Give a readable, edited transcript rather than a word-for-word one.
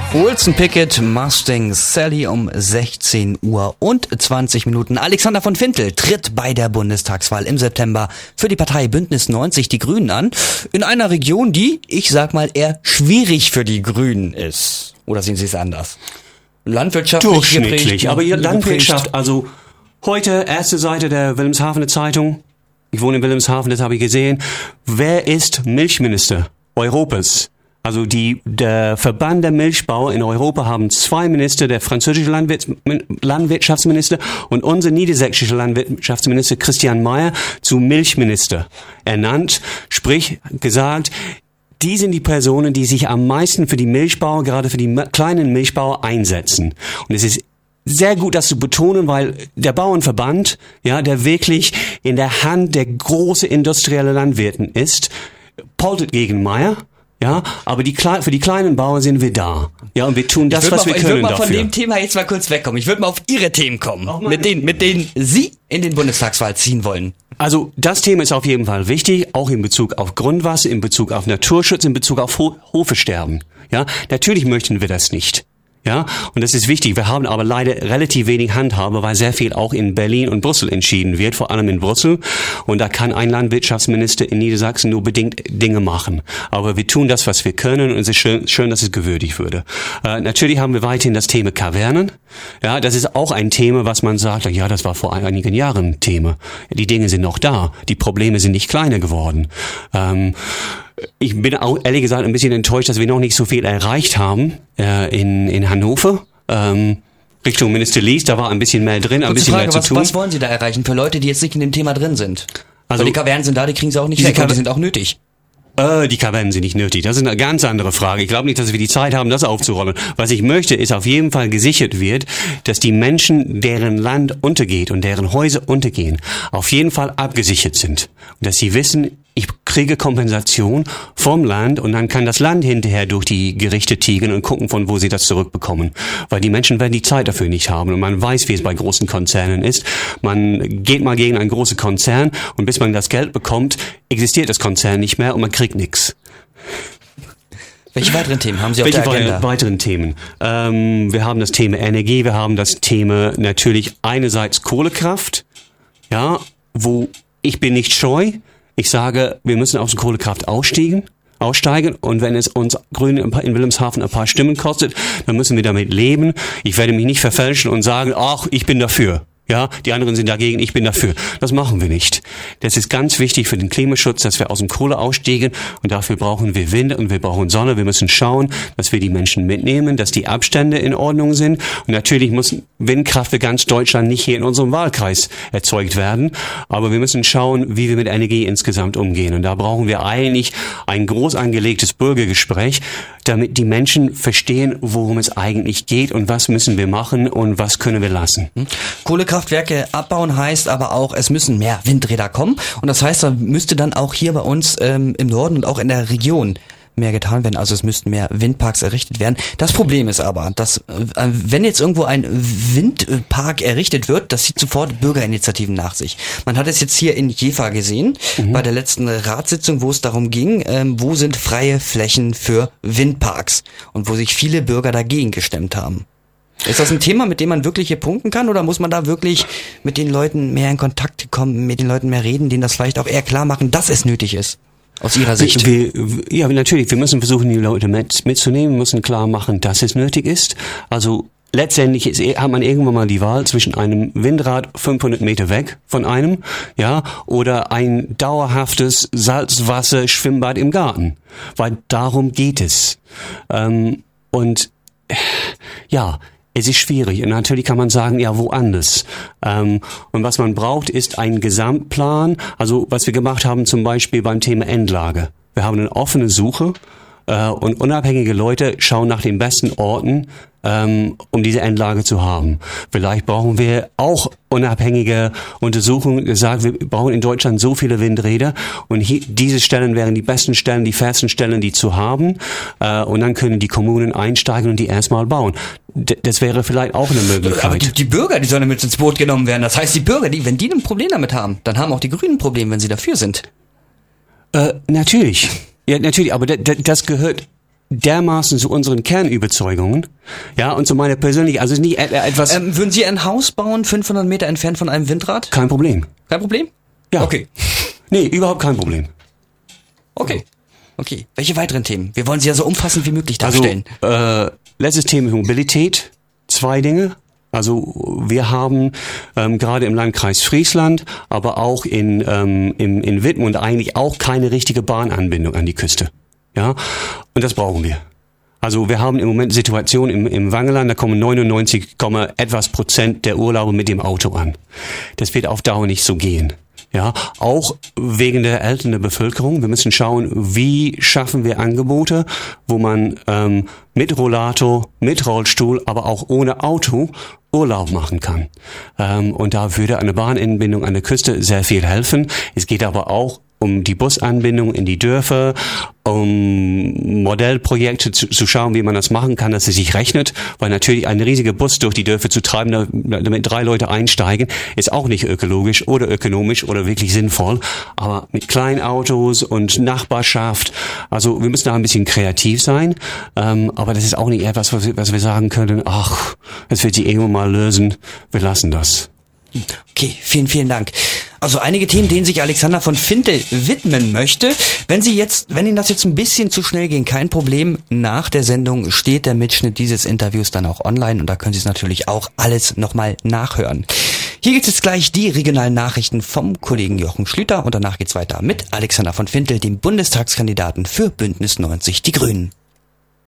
Wilson Pickett, Mustang Sally um 16 Uhr und 20 Minuten. Alexander von Fintel tritt bei der Bundestagswahl im September für die Partei Bündnis 90 die Grünen an. In einer Region, die, ich sag mal, eher schwierig für die Grünen ist. Oder sehen Sie es anders? Landwirtschaftlich durchschnittlich, geprägt, aber ihr Landwirtschaft, also heute erste Seite der Wilhelmshavener Zeitung. Ich wohne in Wilhelmshaven, das habe ich gesehen. Wer ist Milchminister Europas? Also der Verband der Milchbauer in Europa haben 2 Minister, der französische Landwirtschaftsminister und unser niedersächsischer Landwirtschaftsminister Christian Mayer zu Milchminister ernannt, sprich gesagt, die sind die Personen, die sich am meisten für die Milchbauer, gerade für die kleinen Milchbauer einsetzen. Und es ist sehr gut, das zu betonen, weil der Bauernverband, ja, der wirklich in der Hand der große industrielle Landwirten ist, poltert gegen Mayer. Ja, aber für die kleinen Bauern sind wir da. Ja, und wir tun das, was wir können dafür. Ich würde mal von dem Thema jetzt mal kurz wegkommen. Ich würde mal auf Ihre Themen kommen, mit denen Sie in den Bundestagswahl ziehen wollen. Also, das Thema ist auf jeden Fall wichtig, auch in Bezug auf Grundwasser, in Bezug auf Naturschutz, in Bezug auf Hofesterben. Ja, natürlich möchten wir das nicht. Ja, und das ist wichtig. Wir haben aber leider relativ wenig Handhabe, weil sehr viel auch in Berlin und Brüssel entschieden wird, vor allem in Brüssel. Und da kann ein Landwirtschaftsminister in Niedersachsen nur bedingt Dinge machen. Aber wir tun das, was wir können, und es ist schön, dass es gewürdigt würde. Natürlich haben wir weiterhin das Thema Kavernen. Ja, das ist auch ein Thema, was man sagt, ja, das war vor einigen Jahren ein Thema. Die Dinge sind noch da. Die Probleme sind nicht kleiner geworden. Ich bin auch ehrlich gesagt ein bisschen enttäuscht, dass wir noch nicht so viel erreicht haben in Hannover. Richtung Minister Lies, da war ein bisschen mehr drin, ein bisschen mehr zu tun. Was wollen Sie da erreichen für Leute, die jetzt nicht in dem Thema drin sind? Also die Kavernen sind da, die kriegen sie auch nicht weg, aber die sind auch nötig. Die Kavernen sind nicht nötig. Das ist eine ganz andere Frage. Ich glaube nicht, dass wir die Zeit haben, das aufzurollen. Was ich möchte, ist auf jeden Fall gesichert wird, dass die Menschen, deren Land untergeht und deren Häuser untergehen, auf jeden Fall abgesichert sind. Und dass sie wissen, ich kriege Kompensation vom Land und dann kann das Land hinterher durch die Gerichte tigern und gucken, von wo sie das zurückbekommen. Weil die Menschen werden die Zeit dafür nicht haben und man weiß, wie es bei großen Konzernen ist. Man geht mal gegen einen großen Konzern und bis man das Geld bekommt, existiert das Konzern nicht mehr und man kriegt nichts. Welche weiteren Themen haben Sie auf der Agenda? Welche weiteren Themen? Wir haben das Thema Energie, wir haben das Thema natürlich einerseits Kohlekraft, ja, wo ich bin nicht scheu. Ich sage, wir müssen aus der Kohlekraft aussteigen und wenn es uns Grünen in Wilhelmshaven ein paar Stimmen kostet, dann müssen wir damit leben. Ich werde mich nicht verfälschen und sagen, ach, ich bin dafür. Ja, die anderen sind dagegen, ich bin dafür. Das machen wir nicht. Das ist ganz wichtig für den Klimaschutz, dass wir aus dem Kohle aussteigen und dafür brauchen wir Wind und wir brauchen Sonne. Wir müssen schauen, dass wir die Menschen mitnehmen, dass die Abstände in Ordnung sind. Und natürlich muss Windkraft für ganz Deutschland nicht hier in unserem Wahlkreis erzeugt werden. Aber wir müssen schauen, wie wir mit Energie insgesamt umgehen. Und da brauchen wir eigentlich ein groß angelegtes Bürgergespräch, damit die Menschen verstehen, worum es eigentlich geht und was müssen wir machen und was können wir lassen. Kohlekraftwerke abbauen heißt aber auch, es müssen mehr Windräder kommen. Und das heißt, da müsste dann auch hier bei uns im Norden und auch in der Region mehr getan werden. Also es müssten mehr Windparks errichtet werden. Das Problem ist aber, dass wenn jetzt irgendwo ein Windpark errichtet wird, das zieht sofort Bürgerinitiativen nach sich. Man hat es jetzt hier in Jever gesehen, bei der letzten Ratssitzung, wo es darum ging, wo sind freie Flächen für Windparks und wo sich viele Bürger dagegen gestemmt haben. Ist das ein Thema, mit dem man wirklich hier punkten kann, oder muss man da wirklich mit den Leuten mehr in Kontakt kommen, mit den Leuten mehr reden, denen das vielleicht auch eher klar machen, dass es nötig ist? Aus Ihrer Sicht? Ja, natürlich. Wir müssen versuchen, die Leute mitzunehmen. Wir müssen klar machen, dass es nötig ist. Also letztendlich hat man irgendwann mal die Wahl zwischen einem Windrad 500 Meter weg von einem, ja, oder ein dauerhaftes Salzwasser-Schwimmbad im Garten. Weil darum geht es. Und ja, es ist schwierig und natürlich kann man sagen, ja, woanders. Und was man braucht, ist ein Gesamtplan. Also was wir gemacht haben zum Beispiel beim Thema Endlage. Wir haben eine offene Suche und unabhängige Leute schauen nach den besten Orten, um diese Endlage zu haben. Vielleicht brauchen wir auch unabhängige Untersuchungen, die sagen, wir brauchen in Deutschland so viele Windräder und hier, diese Stellen wären die besten Stellen, die festen Stellen, die zu haben. Und dann können die Kommunen einsteigen und die erstmal bauen. Das wäre vielleicht auch eine Möglichkeit. Aber die Bürger, die sollen mit ins Boot genommen werden. Das heißt, die Bürger, wenn die ein Problem damit haben, dann haben auch die Grünen ein Problem, wenn sie dafür sind. Natürlich. Ja, natürlich, aber das gehört dermaßen zu unseren Kernüberzeugungen, ja, und zu meiner persönlichen, also nicht etwas... würden Sie ein Haus bauen, 500 Meter entfernt von einem Windrad? Kein Problem. Kein Problem? Ja. Okay. Nee, überhaupt kein Problem. Okay. Okay. Welche weiteren Themen? Wir wollen sie ja so umfassend wie möglich darstellen. Also, letztes Thema Mobilität. 2 Dinge. Also wir haben gerade im Landkreis Friesland, aber auch in Wittmund eigentlich auch keine richtige Bahnanbindung an die Küste. Ja, und das brauchen wir. Also wir haben im Moment Situationen im Wangeland, da kommen 99, etwas Prozent der Urlauber mit dem Auto an. Das wird auf Dauer nicht so gehen. Ja, auch wegen der Älteren der Bevölkerung. Wir müssen schauen, wie schaffen wir Angebote, wo man mit Rollator, mit Rollstuhl, aber auch ohne Auto Urlaub machen kann. Und da würde eine Bahnanbindung an der Küste sehr viel helfen. Es geht aber auch um die Busanbindung in die Dörfer, um Modellprojekte zu schauen, wie man das machen kann, dass es sich rechnet, weil natürlich ein riesiger Bus durch die Dörfer zu treiben, damit 3 Leute einsteigen, ist auch nicht ökologisch oder ökonomisch oder wirklich sinnvoll, aber mit kleinen Autos und Nachbarschaft, also wir müssen da ein bisschen kreativ sein, aber das ist auch nicht etwas, was wir sagen können, ach, das wird sich irgendwann mal lösen, wir lassen das. Okay, vielen Dank. Also einige Themen, denen sich Alexander von Fintel widmen möchte. Wenn Ihnen das jetzt ein bisschen zu schnell ging, kein Problem. Nach der Sendung steht der Mitschnitt dieses Interviews dann auch online und da können Sie es natürlich auch alles nochmal nachhören. Hier gibt es jetzt gleich die regionalen Nachrichten vom Kollegen Jochen Schlüter und danach geht's weiter mit Alexander von Fintel, dem Bundestagskandidaten für Bündnis 90 Die Grünen.